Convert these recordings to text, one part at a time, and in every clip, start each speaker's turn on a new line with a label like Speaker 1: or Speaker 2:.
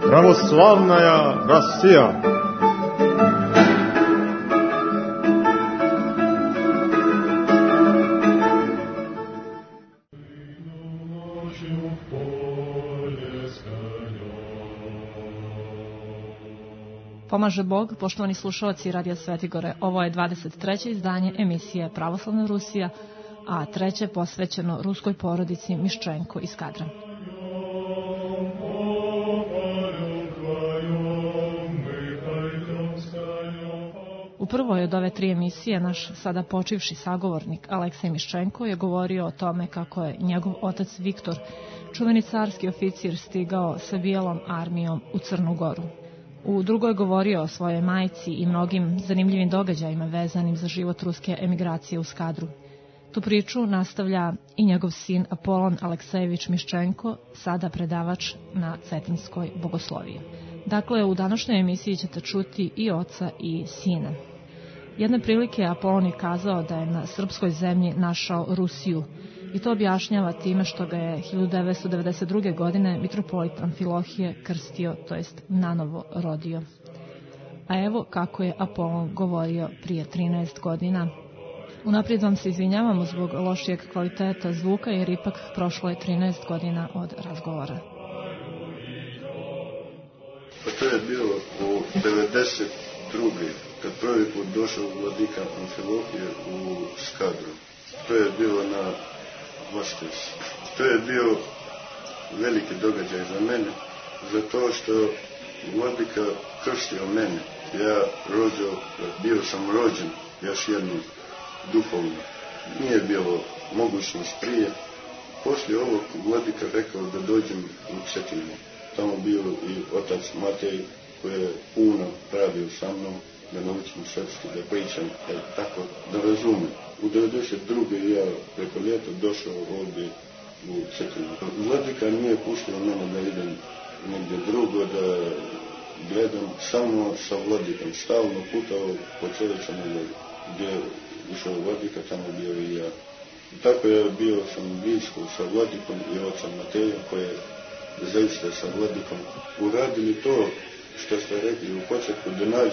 Speaker 1: Православная Россия.
Speaker 2: Pomaže Bog, poštovani slušalci Radija Svetigore. Ovo je 23. izdanje emisije Pravoslavna Rusija, a treće posvećeno ruskoj porodici Miščenko iz Skadra. U prvoj od ove tri emisije naš sada počivši sagovornik Aleksej Miščenko je govorio o tome kako je njegov otac Viktor, čuveni carski oficir, stigao sa bijelom armijom u Crnu Goru. U drugoj je govorio o svojoj majci i mnogim zanimljivim događajima vezanim za život ruske emigracije u Skadru. Tu priču nastavlja i njegov sin Apolon Aleksejević Miščenko, sada predavač na Cetinskoj bogosloviji. Dakle, u današnjoj emisiji ćete čuti i oca i sina. Jedne prilike Apolon je kazao da je na srpskoj zemlji našao Rusiju i to objašnjava time što ga je 1992. godine mitropolit Amfilohije krstio, to jest nanovo rodio. A evo kako je Apolon govorio prije 13 godina. Unaprijed vam se izvinjavamo zbog lošijeg kvaliteta zvuka jer ipak prošlo je 13 godina od razgovora.
Speaker 3: Pa to je bilo u 92. kad prvi put došao vladika Amfilohije u Skadru. To je bilo na Voskres. To je bio veliki događaj za mene, zato što vladika krstio mene. Ja bio sam rođen još jednom duhovno. Nije bilo mogućnost prije. Poslije ovog vladika rekao da dođem u Cetinu. Tamo bio i otac Matej koji je puno radio sa mnom da naučim srpski, da pričam, tako da razumem. U 92. ja preko ljeta došao ovdje u Cetinu. Vladika nije pustio mene da idem negdje drugo, da gledam, samo sa vladikom. Stalno putao po cijeloj Crnoj Gori. Gdje je išao vladika, tamo bio i ja. I tako je bio sam blisko sa vladikom i ocem Matejom koji je zaista sa vladikom uradili to što ste rekli u početku, da nađu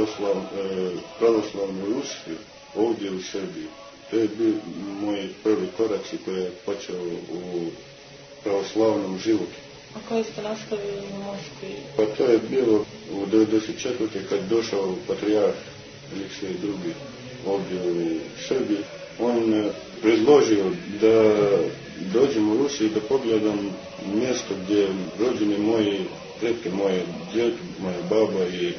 Speaker 3: pravoslavnu Rusiju ovdje u Srbiji. To je bio moji prvi koraci koji je počeo u pravoslavnom životu.
Speaker 2: A koji ste nastavili u Moskvi?
Speaker 3: Pa to je bilo u 1994. kad došao patrijarh Aleksej II. Ovdje u Srbiji. On predložio da dođem u Rusiju da pogledam mjesto gdje rođeni moji pretke, moje djed, moja baba i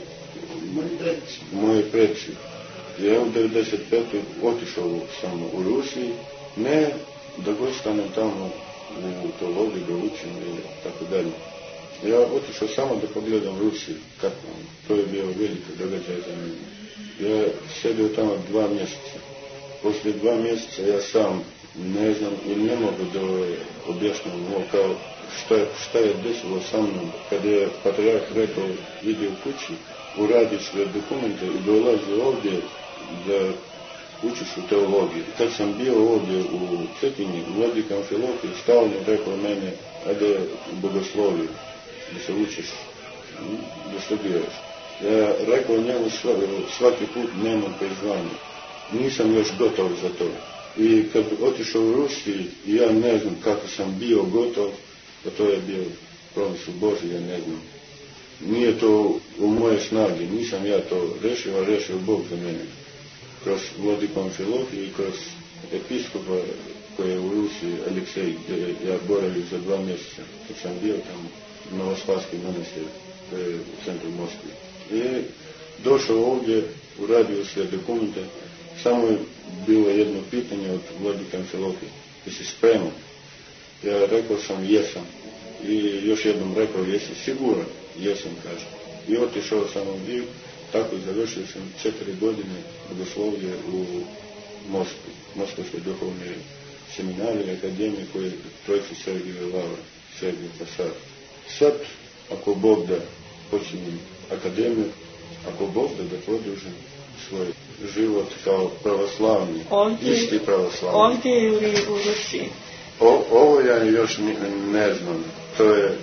Speaker 3: moji preci. Ja u 1995. otišao sam u Rusiji, ne da gostanem tamo u teologiji, da učim i tako dalje. Ja otišao samo da pogledam Rusiju, kako on. To je bio veliki događaj za mene. Ja sjedio tamo 2 mjeseca. Poslije 2 mjeseca ja sam ne znam i ne mogu da objašnjam ovo kao šta je desilo sa mnom kad je patrijarh rekao idi u kući, uradi sve dokumente i dolazi ovdje da učiš u teologiji. Kad sam bio ovdje u Cetini, vladika Amfilohije stalno rekao mene, ajde u bogosloviju, da se učiš, da studiraš. Ja rekao njemu svaki put nemam priznanja. Nisam još gotov za to. I kad otišao u Rusiji, ja ne znam kako sam bio gotov, pa to je bio promisao Božji, ja ne znam. Nije to u moje snage, nisam ja to rešio, a rešio Bog za mene. Kroz vladiku Amfilohije i kroz episkopa koji je u Rusiji, Aleksej, gdje ja boravio za 2 mjeseca, kad sam bio tamo, Novospaski manastir, to je u centru Moskve. I došao ovdje, uradio sve dokumente, samo je bilo jedno pitanje od vladika Amfilohije. Jesi spreman? Ja rekao sam jesam. I još jednom rekao jesi siguran? Jesam, kaže. I otišao sam ovdje, tako završio sam 4 godine bogoslovlje u Moskvi, Moskovskoj duhovne seminarije, akademije koje je Trojci Sergijeva Lavra, Sergij Pasar. Sad, ako Bog da, počinjem akademiju, ako Bog da produžim svoj život kao pravoslavni, isti pravoslavni.
Speaker 2: Ovdje ili u Rusiji?
Speaker 3: Ovo ja još ne znam. To je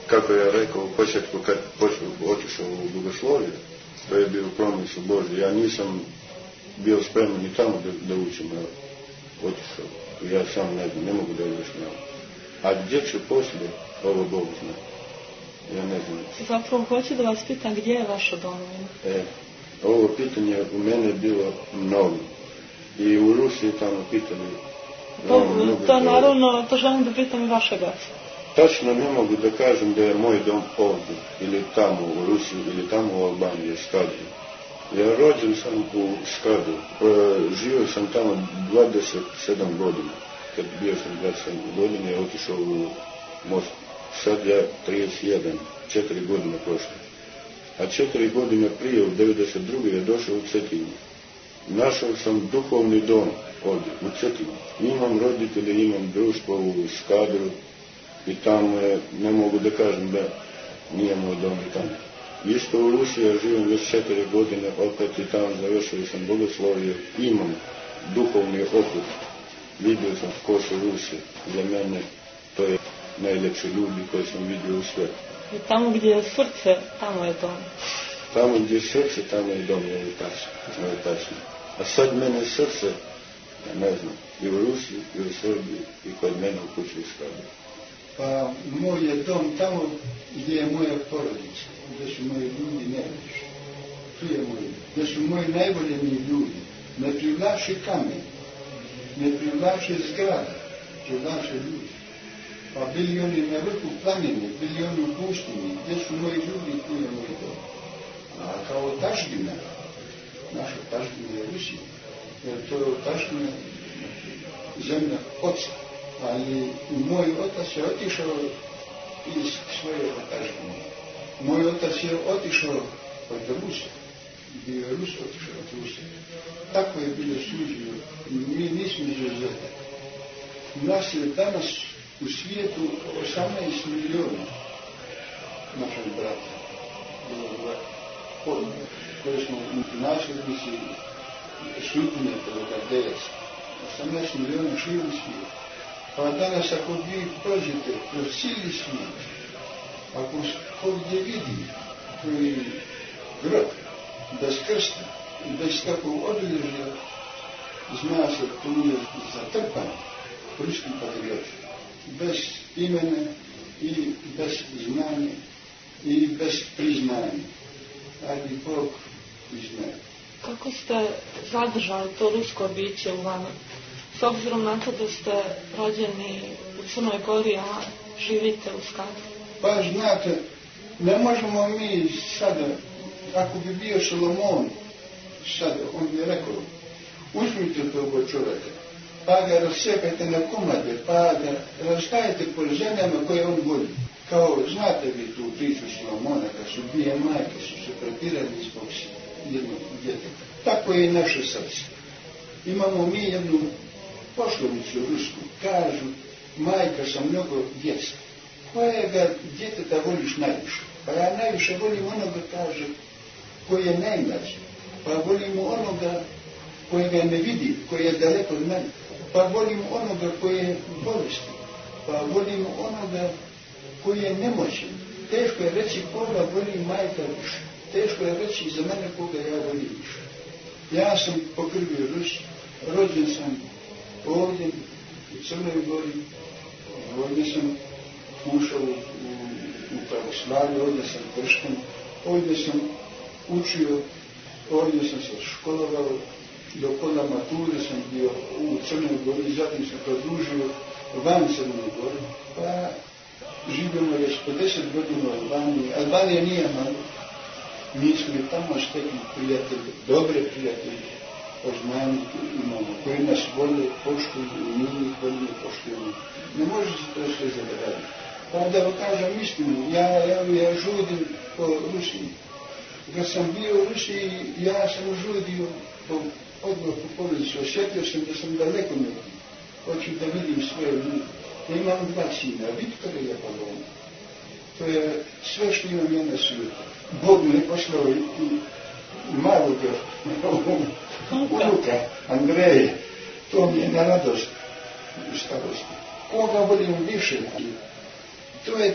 Speaker 3: kako ja rekao u početku, kad otišao u Bogosloviju, to je bio promisao Božji. Ja nisam bio spreman ni tamo da učim, ali otišao. Ja sam ne znam, ne mogu da objašnjavam. A gdje ću poslije, ovo Bog zna. Ja ne znam.
Speaker 2: Zapravo hoću da vas pitam gdje je vaša domovina?
Speaker 3: Ovo pitanje u mene bilo mnogo. I u Rusiji tamo pitali.
Speaker 2: To naravno, to želim da pitam i vašeg oca.
Speaker 3: Tačno ne mogu da kažem da je moj dom ovdje, ili tamo u Rusiji, ili tamo u Albaniji, Skadru. Ja rođen sam u Skadru. Živio sam tamo 27 godina. Kad bio sam 27 godina, ja otišao u Moskvu. Sad ja 31, 4 godine prošle. A 4 godine prije, u 92. je došao u Cetinu. Našao sam duhovni dom ovdje, u Cetinu. Imam roditelje, imam društvo u Skadru i tamo je, ne mogu da kažem da nije moj dom i tamo. Isto u Rusiji ja živim već 4 godine, opet i tamo završio sam Bogoslovije. Imam duhovni oput. Vidio sam ko su Rusi. Za mene to je najljepši ljudi koje sam vidio u svijetu.
Speaker 2: I tamo gdje je srce, tamo je dom.
Speaker 3: Tamo gdje je srce, tamo je dom, je tačno. A sad mene srce, ja ne znam, i u Rusiji, i u Srbiji, i kod mene u kući u Skadru.
Speaker 1: Pa moj je dom tamo gdje je moja porodica, gdje su moji ljudi najbolji. Tu je moj, gdje su moji najvoljeni ljudi. Ne privlači kamen, ne privlači zgrada, privlači ljudi. Pa bili oni na vrhu planine, bili oni u pustinji, gdje su moji ljudi, tu je moj dom. A kao tažbina, naša tažbina je Rusija, jer to je tažbina zemlja oca. Ali moj otac je otišao iz svoje tažbine. Moj otac je otišao od Rusa. Bio je Rus, otišao od Rusa. Tako je bilo suđeno. Mi nismo izuzetak. Nas je danas u svijetu 18 milijuna naših brata. Koji smo nasljednici sudbine Gadejaca. 18 milijuna širom svijetu. Pa danas ako vi prođete kroz cijeli svijet, ako ko gdje vidi koji grob, bez krsta i bez kakvog obilježja, zna se tu je zatrpan ruski patriot. Bez imena i bez znanja i bez priznanja. Ali Bog priznaje.
Speaker 2: Kako ste zadržali to rusko biće u vama? S obzirom na to da ste rođeni u Crnoj Gori, a živite u Skadru?
Speaker 1: Pa znate, ne možemo mi sada, ako bi bio Solomon sada, on bi rekao, uzmite tog čovjeka, pa ga rascepajte na komade, pa ga rastajete po zemljama koje on voli. Kao, znate vi tu priču Solomona, kad su dvije majke, su se prepirali zbog jednog djeteta. Tako je i naše srce. Imamo mi jednu poslovicu rusku, kažu, majka sa mnogo djeca. Kojega djeteta voliš najviše? Pa ja najviše volim onoga, kaže, koji je najmlađi. Pa volim onoga kojega ne vidi, koji je daleko od mene. Pa volim onoga koji je bolestan. Pa volim onoga koji je nemoćan. Teško je reći koga voli majka više. Teško je reći za mene koga ja volim više. Ja sam pokrvio Rus, rođen sam ovdje u Crnoj Gori, ovdje sam ušao u pravoslavlje, ovdje sam kršten, ovdje sam učio, ovdje sam se školovao, do pola mature sam bio u Crnoj Gori, zatim sam produžio van Crnoj Gori, pa živimo već 50 godina u Albaniji. Albanija nije malo, mi smo i tamo stekli prijatelji, dobre prijatelji, poznani imamo, koji nas vole, poštuju i mi vole poštujemo. Ne može se to sve zaboraviti. Pa da vam kažem istinu, ja žudim po Rusiji. Kad sam bio u Rusiji, ja sam žudio odmah po porodicu, osjetio sam da sam daleko neki. Hoću da vidim svoje ljude. Ja imam dva sina, Viktora i Apolona. To je sve što imam ja na svijetu. Bog me poslao i malog unuka, Andreja. To mi je na radost u starosti. Koga volim više? To je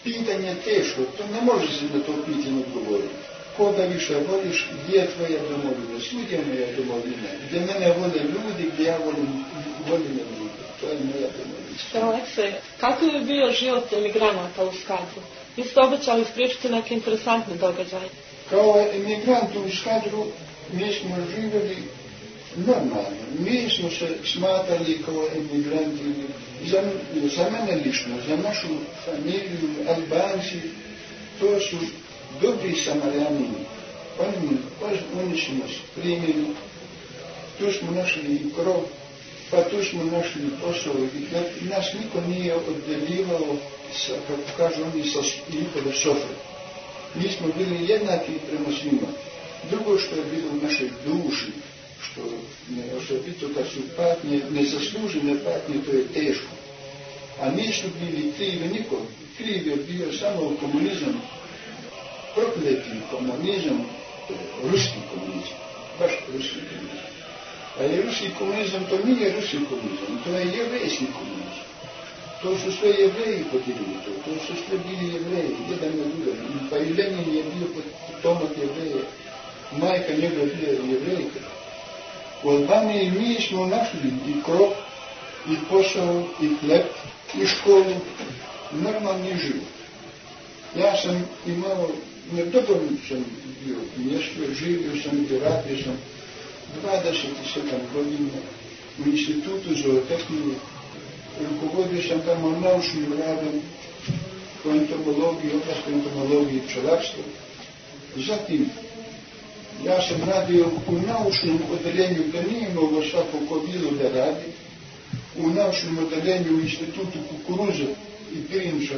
Speaker 1: Pitanje je teško, to ne može se na to pitanje odgovoriti. Koga više voliš, gdje je tvoja domovina? Svugdje je moja domovina. Gdje mene vole ljudi, gdje ja volim ljudi. To je moja domovina.
Speaker 4: Aleksej, kako je bio život emigranata u Skadru? Vi ste obećali ispričati neke interesantne događaje.
Speaker 1: Kao emigrant u Skadru mi smo živjeli normalno. Mi smo se smatrali kao emigranti. Za mene lično, za našu familiju, Albanci, to su dobri Samarijani. Oni su nas primili. Tu smo našli i krov, pa tu smo našli posao. Nas niko nije oddeljivao, kako kažu oni, sa njihove sofre. Mi smo bili jednaki prema svima. Drugo što je bilo u našoj duši, što ne osobito kad su patnje, nezaslužene patnje, to je teško. A nisu bili krivi niko. Kriv je bio samo komunizam, prokleti komunizam, ruski komunizam, baš ruski komunizam. A je ruski komunizam, to nije ruski komunizam, to je jevrejski komunizam. To su sve jevreji potirili to su sve bili jevreji, jedan na drugom. Pa i Lenin je bio potomak jevreja, majka njegova bila jevrejka. U Albaniji mi smo našli i krov, i posao, i hljeb, i školu, normalni život. Ja sam imao, nedovoljno sam bio mjesto, živio sam i radio sam 27 godina u institutu zootehnije. Rukovodio sam tamo naučnim radom po entomologiji, oblasti entomologiji i pčelarstva. Zatim, ja sam radio u naučnom odeljenju, da nije moglo svako ko bilo da radi, u naučnom odeljenju u institutu kukuruze i pirinča.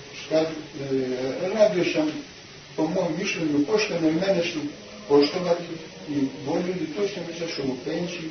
Speaker 1: Radio sam, po mojom mišljenju, pošteno i mene su poštovali i voljeli, to sam izašao u penciju.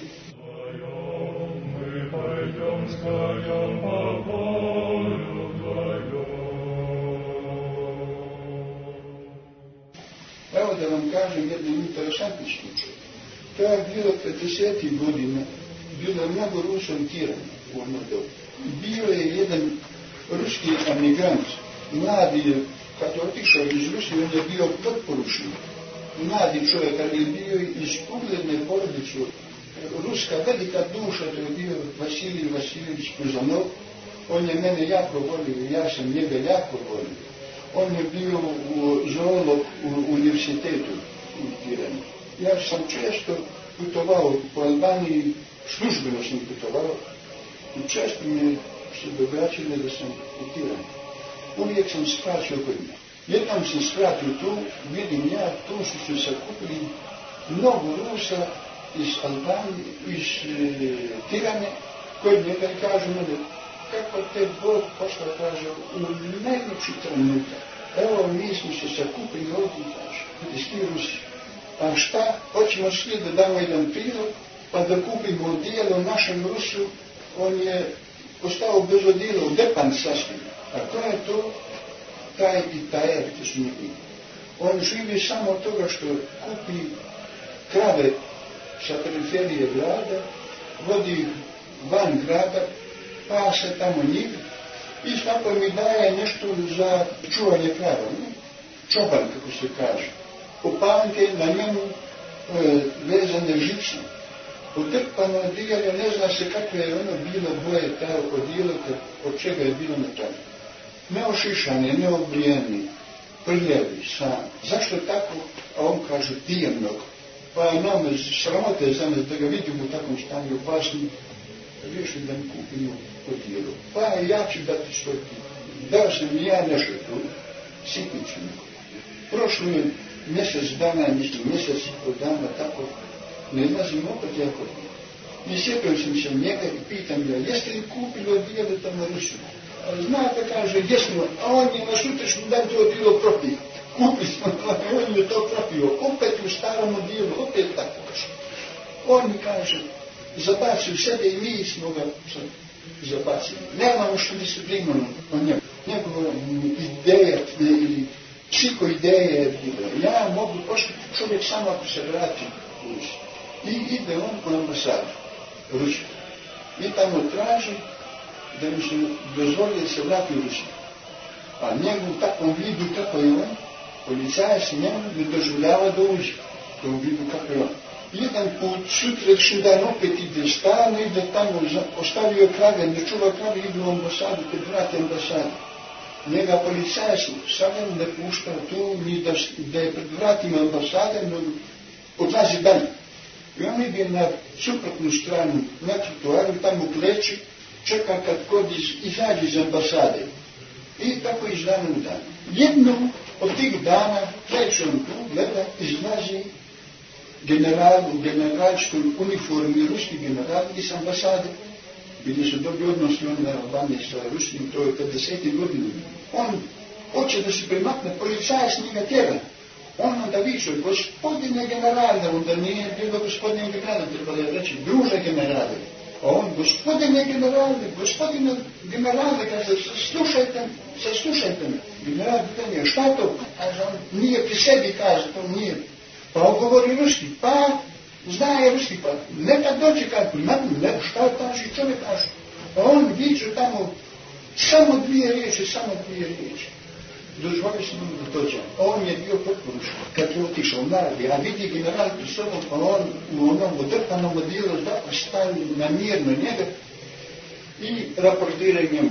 Speaker 1: Evo da vam kažem jedan interesantni slučaj. To je bilo 50. godina, bilo je mnogo Rusa utirano u ono dobu. Bio je jedan ruski emigrant, mladi, kad je otišao iz Rusije, on je bio potporučnik. Mladi čovjek, ali je bio iz ugledne porodice, ruska velika duša, to je bio Vasilij Vasiljević Puzanov. On je mene jako volio, ja sam njega jako volio. On je bio zoolog u univerzitetu u Tirani. Ja sam često putovao po Albaniji, službeno sam putovao i često mi se događalo da sam u Tirani. Uvijek sam skratio kod njega. Jednom sam skratio tu, vidim ja, tu su se sakupili mnogo Rusa iz Albanije, iz Tirane, koji njega i kažu mene, kako te Bog pošla, kaže, u najveći trenutak. Evo, mi smo se sakupili ovdje, kaže, iz ti Rusi. A šta, hoćemo svi da damo jedan prilog, pa da kupimo odijelo našem Rusu, on je ostao bez odijela, udepan sasvim. A ko je to? Taj i taj, to su njegi. On živi samo od toga što kupi krave sa periferije grada, vodi van grada, pa se tamo njih i svako mi daje nešto za čuvanje krava, čoban, kako se kaže. Kopanke na njemu vezane žice, utrpano odijelo, ne zna se kakve je ono bilo boje taj odijelo, od čega je bilo na tome. Neošišani, neobrijeni, prljavi, sam. Zašto tako? A on kaže, pije mnogo. Pa nam sramote za nas da ga vidimo u takvom stanju opasnim, riješi da mi kupimo odijelo. Pa ja ću dati svoj tip. Dao sam i ja nešto tu, sitnicu neko. Prošlo je mjesec dana, mislim mjesec od dana, tako, ne znazim opet jako. I sjetio sam se njega i pitam ga, jeste li kupili odijelo tamo Rusu? Znate, kaže, jesmo, a on je na sutrašnji dan to odijelo propio. Kupili smo, on je to propio, opet u starom odijelu, opet tako. On mi kaže, zabacio sebe i mi smo ga zabacili. Nemamo što disciplinu o njemu. Njegova ideja ili psihoideja je bila. Ja mogu poštiti čovjek samo ako se vrati u Rusiju. I ide on u ambasadu Rusiju. I tamo traži da mi se dozvoli da se vrati u Rusiju. A njemu u takvom vidu kako je on, policajac njemu ne doživljava da uđe. U tom vidu kako je on. Jedan put, sutrašnji dan opet ide stalno, ide tamo, ostavio krave, ne čuva krave, ide u ambasadu, pred vrati ambasadu. Njega policajac sada ne pušta tu, ni da je pred vratima ambasade, no odlazi dalje. I on ide na suprotnu stranu, na trotoaru, tamo kleči, čeka kad kod izađe iz ambasade. I tako iz dana u dan. Jednom od tih dana, kleči on tu, gleda, izlazi general u generalskoj uniformi, ruski general iz ambasade. Bili su dobri odnosi on na Albaniji sa Rusijom, to je 50. godinu. On hoće da se primakne, policajac njega tjera. On onda viče, gospodine generale, onda nije bilo gospodine generale, trebalo je reći, druže generale. A on, gospodine generale, kaže, saslušajte me. General pitanje, šta to? Kaže, on nije pri sebi, kaže, to nije. Pa on govori ruski, pa zna je ruski, pa neka dođe kad primakne, ne, šta kaže, čovjek kaže. A on viče tamo, samo dvije riječi. Dozvoli se mu da dođe. On je bio potpuno kad je otišao mladi, a vidi general pri sobom, pa on u onom odrpanom odijelu stavi namjerno njega i raportiraju njemu.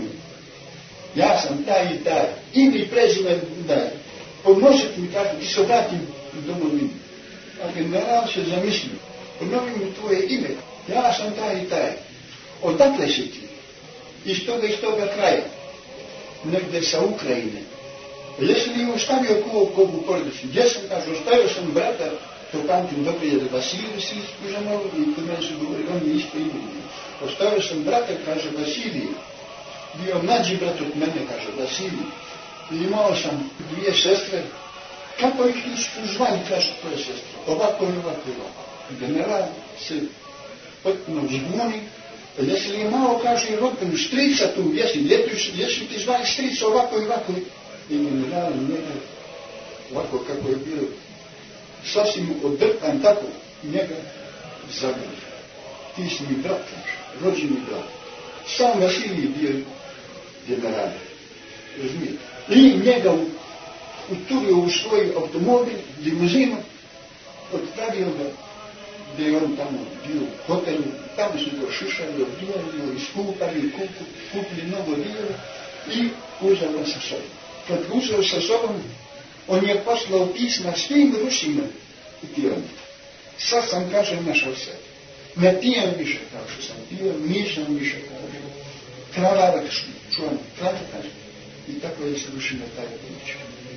Speaker 1: Ja sam taj i taj, ime i prezime daj. Pomnožite mi tako, ti se vratim u domovinu. A general se zamislio, ponovi mi tvoje ime, ja sam taj i taj. Odakle si ti? Iz toga kraja, negdje sa Ukrajine. Jesi li ostavio kogu porodicu? Gdje sam, kaže, ostavio sam brata, to pamtim dobro je Vasilij si Kužanov i kod mene se govori, on je isto ime. Ostavio sam brata, kaže, Vasilij, bio mlađi brat od mene, kaže, Vasilij. I imao sam dvije sestre, kako ih nisu zvali, kaže, tvoje sestre, ovako. General se potpuno zbuni, jesi li imao, kaže, rodbenu strica tu, jesi ti zvali strica ovako. I general njega, ovako kako je bilo, sasvim odrpan tako, njega zagrli. Ti si mi brat, rođeni brat. Sam Vasilij bio general, razumijete. I njega uturio u svoj automobil, limuzinu, odpravio ga, gdje je on tamo bio u hotelu, tamo su ga šišali, odijali, iskupali, kupili mnogo dijela i uzeo ga sa sobom. Kad uzeo sa sobom, on je poslao pisma svim Rusima u Tiranu. Sad sam, kaže, našao se. Ne pijem više kao što sam pio, nisam više kao što. Kravarak čuvam, kaže. I tako je slušina taj priča.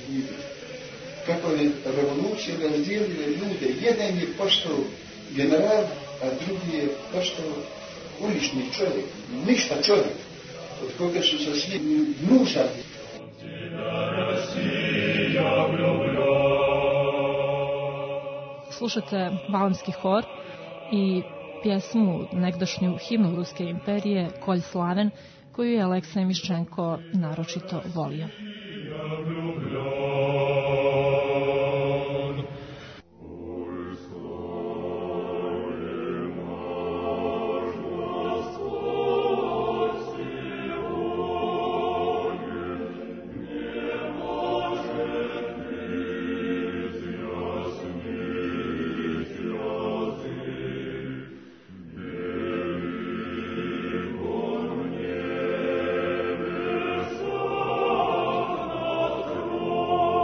Speaker 1: Kako je revolucija razdijelila ljude. Jedan je postao general, a drugi je postao ulični čovjek. Ništa čovjek, od koga su se svi gnusali.
Speaker 2: Slušate Valemski hor i pjesmu, negdašnju himnu Ruske imperije, Kolj Slaven, koju je Aleksej Miščenko naročito volio.
Speaker 5: Oh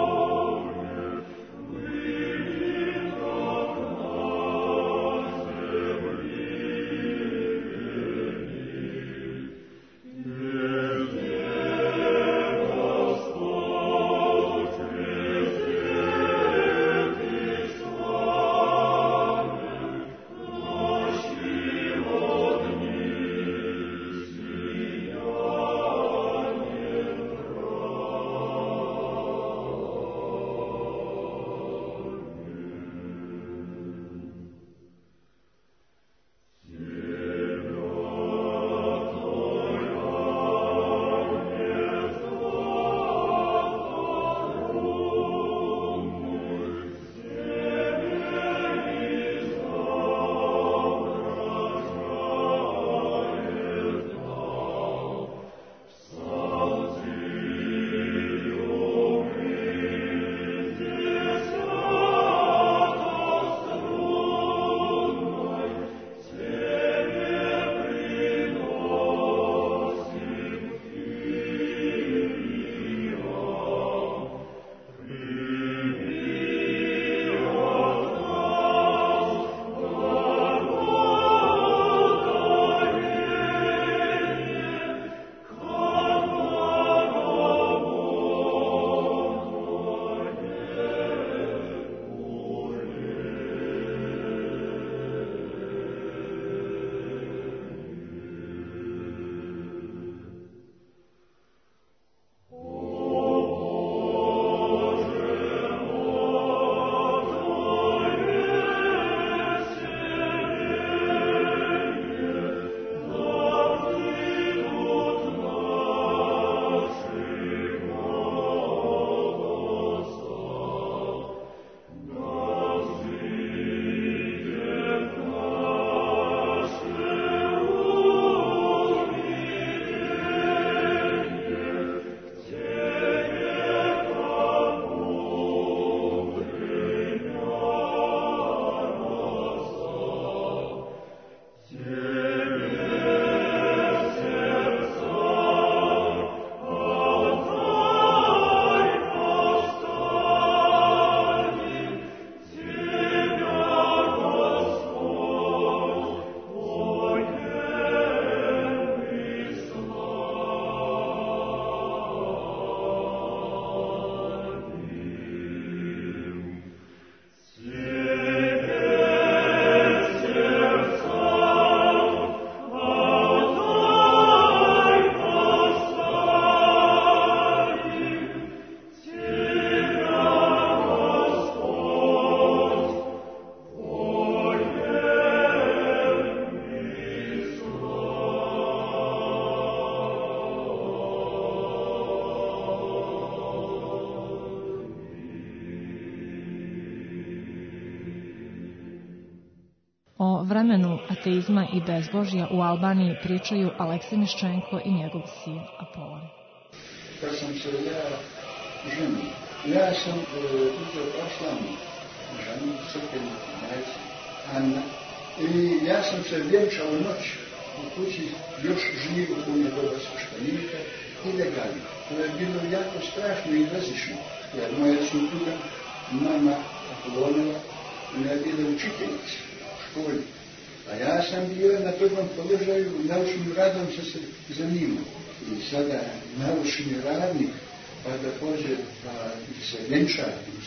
Speaker 2: O vremenu ateizma i bezbožja u Albaniji pričaju Aleksej Miščenko i njegov sin Apolon.
Speaker 1: Kad sam se ženio, ja sam uzeo pravoslavnu ženu, crkvenu majku, Anna, i ja sam se vjenčao noć u kući još živo u nje doba sveštenika i legalno. To je bilo jako strašno i razišno, jer moja supruga, mama Apolonova, ona je bila učiteljica u školi, a ja sam bio na dobrom položaju, naučnim radom sam se zanimao. I sada naučni radnik, pa da pođe pa se vjenča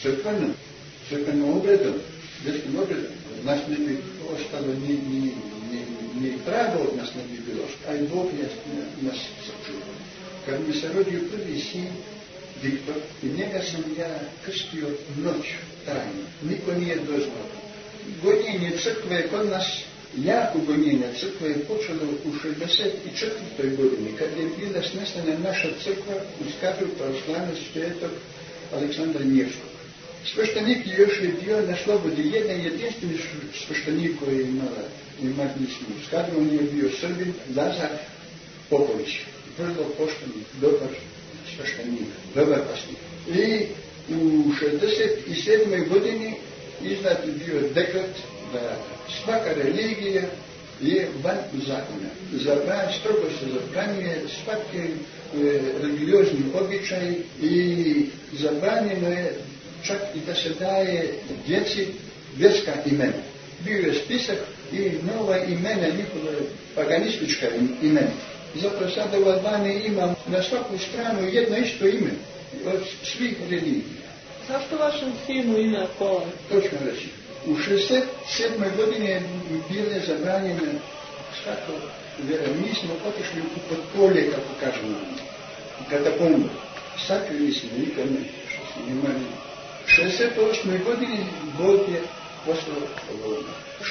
Speaker 1: crkvenom obredom, vjerskim obredom, od nas ne bi ostalo ni pravo od nas ne bi bilo, a i Bog nas sačuvao. Kad mi se rodio prvi sin, Viktor, i njega sam ja krstio noć tajno, niko nije doznao. Gonjenje crkve kod nas, jako gonjenje crkve je počelo u 64. godini, kad je bila snesena naša crkva u Skadru pravoslavne svetog Aleksandra Njevskog. Sveštenik još je bio na slobodi, jedan jedinstveni sveštenik koji je imali smo u Skadru, on je bio Srbin, Lazar Popović, vrlo pošteni, dobar sveštenik, dobar pasnik. I u 67. godini izdat je bio dekret da svaka religija je van zakona. Strogo se zabranjuje svaki religiozni običaj i zabranjeno je čak i da se daje djeci vjerska imena. Bio je spisak i nova imena, njihova paganistička imena. Zato sada u Albaniji ima na svaku stranu jedno isto ime od svih religija.
Speaker 4: Zašto vašem sinu ime Apolon?
Speaker 1: Točno reći. U 67. godini je bile zabranjene svako vjera. Mi smo otišli u podpolje, kako kažemo, kada pomno. Sakrili smo nikad ne, što smo imali. U 68. godini Bog je poslao Apolona. U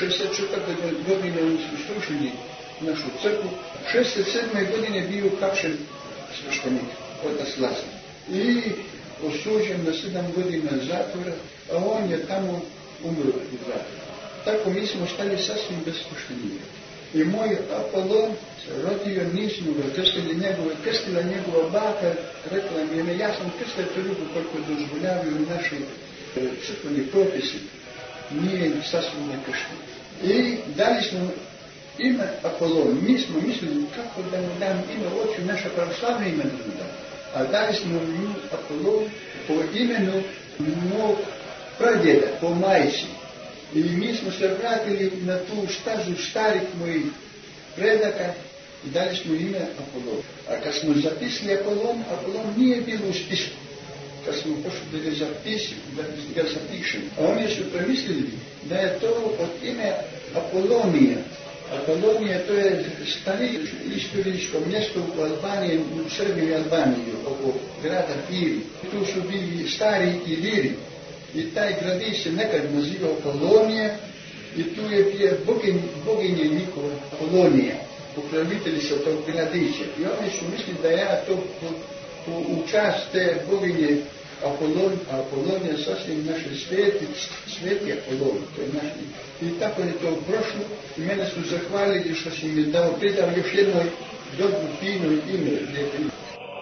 Speaker 1: 64. godine oni su srušili našu crkvu. U 67. godine je bio kapšen sveštenik, otac Lazar. I osuđen na 7 godina zatvora, a on je tamo umro u zatvoru. Tako mi smo stali sasvim bez sveštenika. I moj Apolon se rodio, nismo ga krstili, krstila njegova baka, rekla mi je, ja sam krstila toliko koliko dozvoljavaju naši crkveni propisi, nije sasvim nekršteno. I dali smo ime Apolon. Mi smo mislili kako da mu dam ime, oči naša pravoslavna ime da mu dam. A dali smo mu Apolon po imenu mog pradjeda, po majci. I mi smo se vratili na tu stazu starih mojih predaka i dali smo ime Apolon. A kad smo zapisali Apolon nije bilo u spisku. Kad smo pošli da ga zapišemo. A oni su premislili da je to od ime Apolonija. Apolonija to je stari istorijsko mjesto u Albaniji, u Srbiji Albaniji, oko grada Piri. Tu su bili stari Iliri. I taj gradić se nekad nazivao Apolonija i tu je bio boginje njihova Apolonija, pokrovitelji sa tog gradića. I oni su mislili da ja to u čast te boginje Apolonija sasvim naše sveti Apolon, to je naš. I tako je to prošlo i mene su zahvalili što si mi pridao još jedno dobro, fino ime, lijepo ime.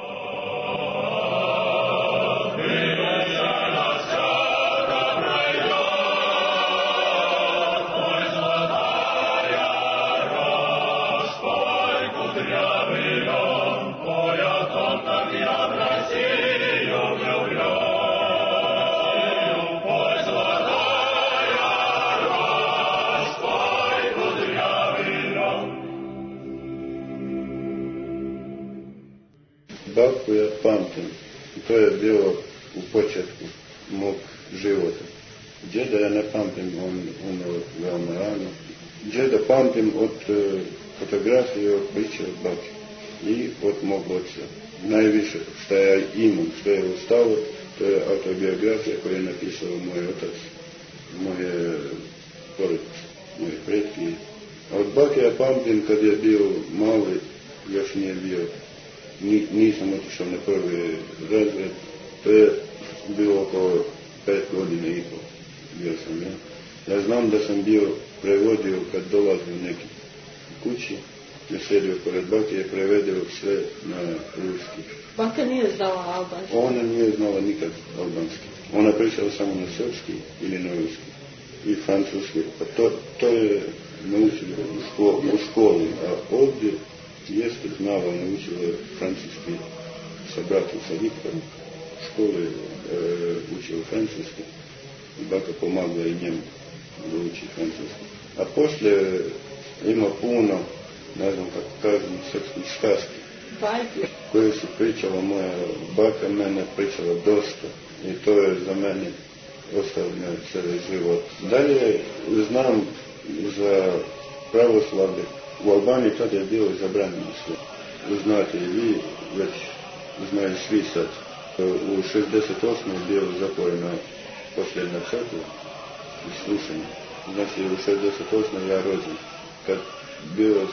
Speaker 3: Baku ja pamtim, to je bilo u početku mog života. Džeda ja ne pamtim, on veoma rano. Džeda pamtim od fotografije od priče od bake i od mog oca. Najviše što ja imam, što je ostalo, to je autobiografija koju je napisao moj otac, moje porodice, moje pretke. A od bake ja pamtim kad je bio mali, još nije bio, nisam otišao na prvi razred, to je bilo oko 5 godina i pol, bio sam ja. Ja znam da sam bio prevodio kad dolazio neki kući, je sjedio pored bake, je prevedio sve na ruski.
Speaker 4: Baka nije znala albanski?
Speaker 3: Ona nije znala nikad albanski. Ona pričala samo na srpski ili na ruski. I francuski. Pa to je naučila u školi. A ovdje jeste znala, naučila francuski sa bratom, sa Viktorom. U školi učila francuski. I baka pomagala i njemu da uči francuski. A poslije ima puno, ne znam kako kažem, srpskih štaski. Koje su pričala moja baka, mene pričala dosta. I to je za mene ostavljeno cijeli život. Dalje znam za pravoslavlje. U Albaniji tada je bilo zabranjeno sve. Znate i vi, već znaju svi sad. U 68. je bilo zatvorena posljednja crkva i slušanje. Znači u 68. ja rođen. Kad bilo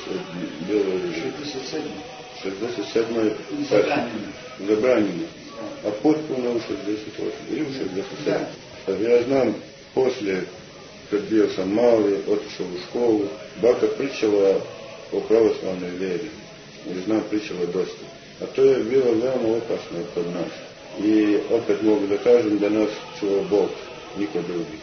Speaker 3: 67. je zabranjeno. A potpuno u 68. ili u 67. Ja znam, poslije, kad bio sam mali, otišao u školu, baka pričala o pravoslavnoj vjeri. Jer znam, pričala dosta. A to je bilo veoma opasno kod nas. I opet mogu da kažem da nas čuva Bog, niko drugi.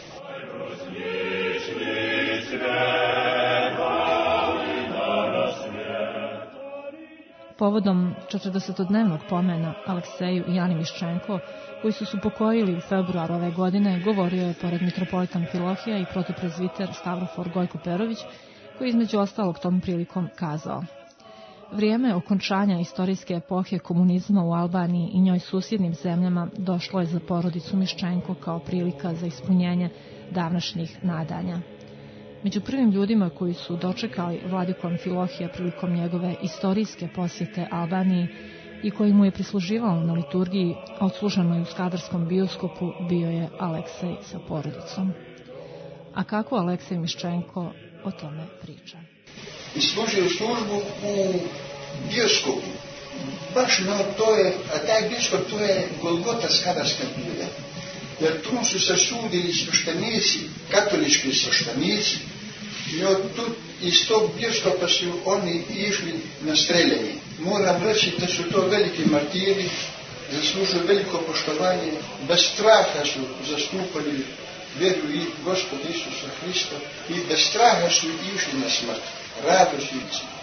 Speaker 2: Povodom 40-dnevnog pomena Alekseju i Jani Miščenko, koji su se upokojili u februaru ove godine, govorio je pored mitropolita Amfilohija i protoprezviter Stavrofor Gojko Perović, koji između ostalog tom prilikom kazao: vrijeme okončanja istorijske epohe komunizma u Albaniji i njoj susjednim zemljama došlo je za porodicu Miščenko kao prilika za ispunjenje davnašnjih nadanja. Među prvim ljudima koji su dočekali vladiku Amfilohija prilikom njegove istorijske posjete Albaniji i koji mu je prisluživao na liturgiji odslušanoj u Skadarskom bioskopu bio je Aleksej sa porodicom. A kako Aleksej Miščenko o tome priča?
Speaker 1: I služio službu u bioskopu. Baš to je, a taj bioskop to je Golgota Skadarska bila. Jer tu su se sudili sveštenici, katolički sveštenici, i iz tog bioskopa su oni išli na streljanje. Moram reći da su to veliki martiri, zaslužuju veliko poštovanje, bez straha su zastupali vjeru i Gospoda Isusa Hrista i bez straha su išli na smrt. Rado su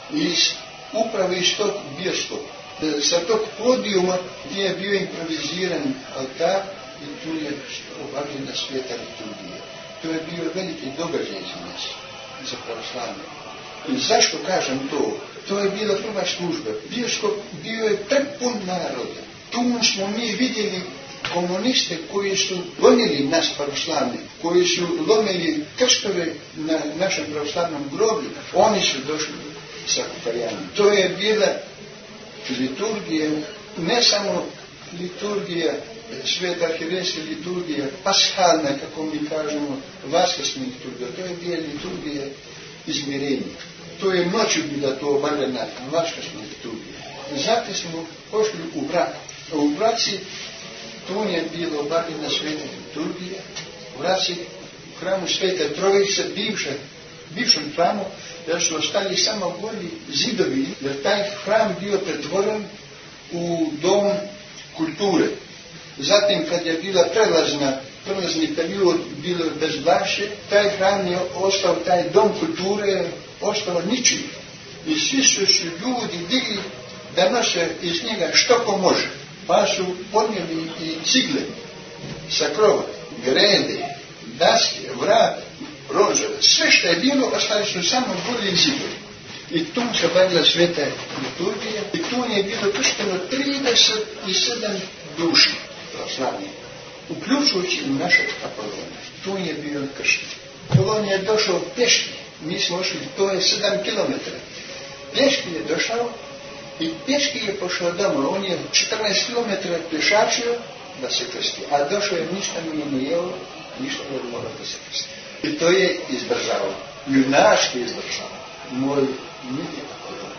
Speaker 1: upravo iz tog bioskopa. Sa tog podijuma gdje je bio improviziran altar i tu je obavljena sveta liturgija. To je bio veliki događaj za nas, za pravoslavne. I zašto kažem to? To je bila prva služba. Bioskop bio je prepun naroda. Tu smo mi vidjeli komuniste koji su gonili nas pravoslavne, koji su lomili krstove na našem pravoslavnom groblju. Oni su došli sa kuparjanom. To je bila liturgija, ne samo liturgija, sveta arhirejska liturgija, pashalna, kako mi kažemo, vaskrsna liturgija. To je bila liturgija izmirenja. To je noću bila to obavljena vaskrsna liturgija. Zatim smo pošli u brak. U braci tu je bilo obavljena sveta liturgija. U braci u hramu Svete Trojice, bivšem hramu, jer su ostali samo goli zidovi, jer taj hram bio pretvoren u dom kulture. Zatim, kad je bila prelazni period, bilo bez vlaše, taj hram je ostao, taj dom kulture ostao ničim. I svi su ljudi digli da nose iz njega što ko može. Pa su podnijeli i cigle sa krova, grede, daske, vrata, rođave, sve što je bilo, ostali su samo goli zidovi. I tu se bavila sveta liturgija i tu je bilo kršteno 37 duša pravoslavnih, uključujući našeg Apolona. Tu je bio kršten. Apolon je došao pješki, mi smo ošli, to je 7 kilometara. Pješki je došao i pješki je pošao doma. On je 14 kilometara pješačio da se krsti, a došao je ništa nije jeo, ništa ne morao da se krsti. I to je izdržao, junaški izdržao. Moj nije tako dobro.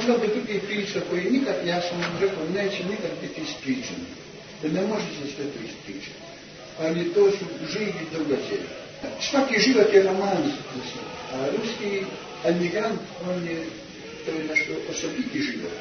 Speaker 1: hiljade drugih priča koji nikad, ja sam rekao, neće nikad biti ispričani. Jer ne može se sve to ispričati. Ali to su živi događaji. Svaki život je roman, a ruski emigrant, to je nešto osobiti život.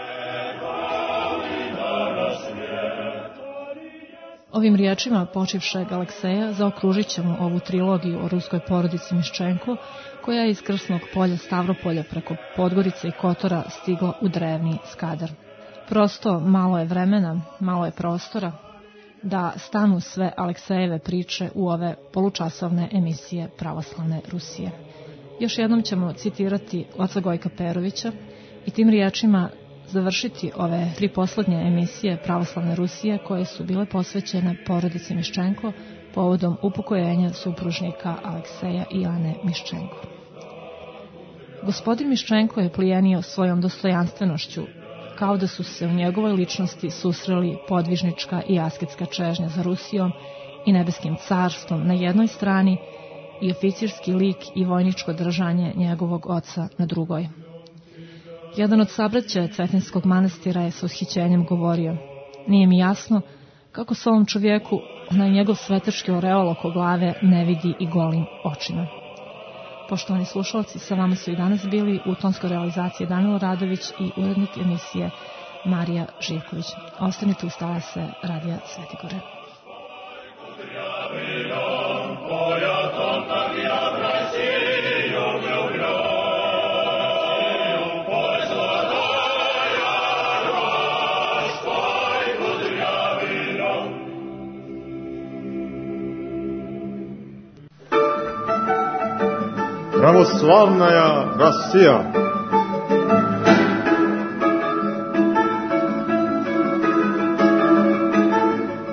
Speaker 2: Ovim riječima počivšeg Alekseja zaokružit ćemo ovu trilogiju o ruskoj porodici Miščenko, koja je iz Krsnog polja Stavropolja preko Podgorice i Kotora stigla u drevni Skadar. Prosto malo je vremena, malo je prostora da stanu sve Aleksejeve priče u ove polučasovne emisije Pravoslavne Rusije. Još jednom ćemo citirati oca Gojka Perovića i tim riječima završiti ove 3 poslednje emisije Pravoslavne Rusije koje su bile posvećene porodici Miščenko povodom upokojenja supružnika Alekseja i Ane Miščenko. Gospodin Miščenko je plijenio svojom dostojanstvenošću, kao da su se u njegovoj ličnosti susreli podvižnička i asketska čežnja za Rusijom i nebeskim carstvom na jednoj strani i oficirski lik i vojničko držanje njegovog oca na drugoj. Jedan od sabraća Cetinskog manastira je sa ushićenjem govorio: nije mi jasno kako se ovom čovjeku onaj njegov svetački oreol oko glave ne vidi i golim očima. Poštovani slušalci, sa vama su i danas bili u tonskoj realizaciji Danilo Radović i urednik emisije Marija Živković. Ostanite uz talase Radija Svetigore.
Speaker 5: Православная Россия.